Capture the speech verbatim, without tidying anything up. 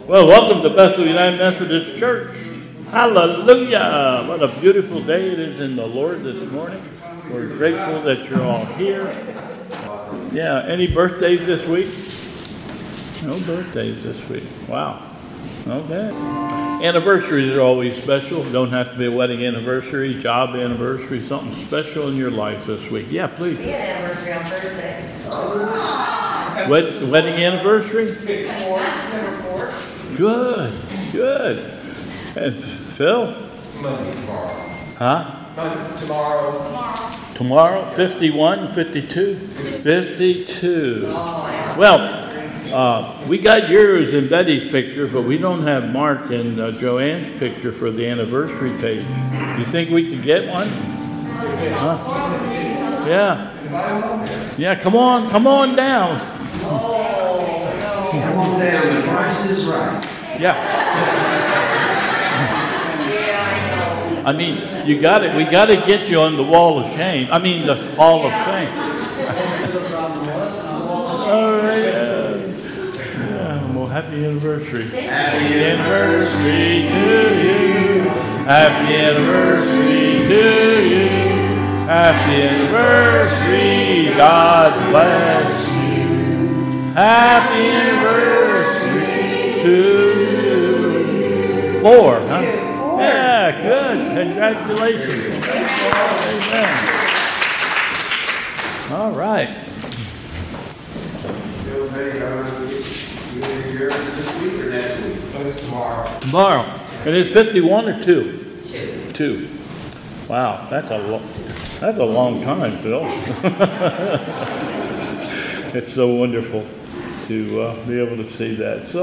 Well, welcome to Bethel United Methodist Church. Hallelujah! What a beautiful day it is in the Lord this morning. We're grateful that you're all here. Yeah, any birthdays this week? No birthdays this week. Wow. Okay. Anniversaries are always special. Don't have to be a wedding anniversary, job anniversary, something special in your life this week. Yeah, please. We had an anniversary on Thursday. Wed- wedding anniversary? Four, number four. Good, good. And Phil? Monday, tomorrow. Huh? Monday, tomorrow. Tomorrow? fifty-one, fifty-two? fifty-two. Well, uh, we got yours and Betty's picture, but we don't have Mark and uh, Joanne's picture for the anniversary page. You think we could get one? Huh? Yeah. Yeah, come on, come on down. Come on down, the price is right. Yeah. I mean, you got it. We got to get you on the wall of shame. I mean, the hall of fame. All right. Yeah. Yeah. Well, happy anniversary. Happy anniversary to you. Happy anniversary to you. Happy anniversary. God bless you. Happy anniversary to you. Four, huh? Yeah, good. Congratulations. Amen. All right. Yours this week or next week? It's tomorrow. Tomorrow. And it's fifty-one or two? Two. Two. Wow, that's a lo- that's a long time, Phil. It's so wonderful to uh, be able to see that. So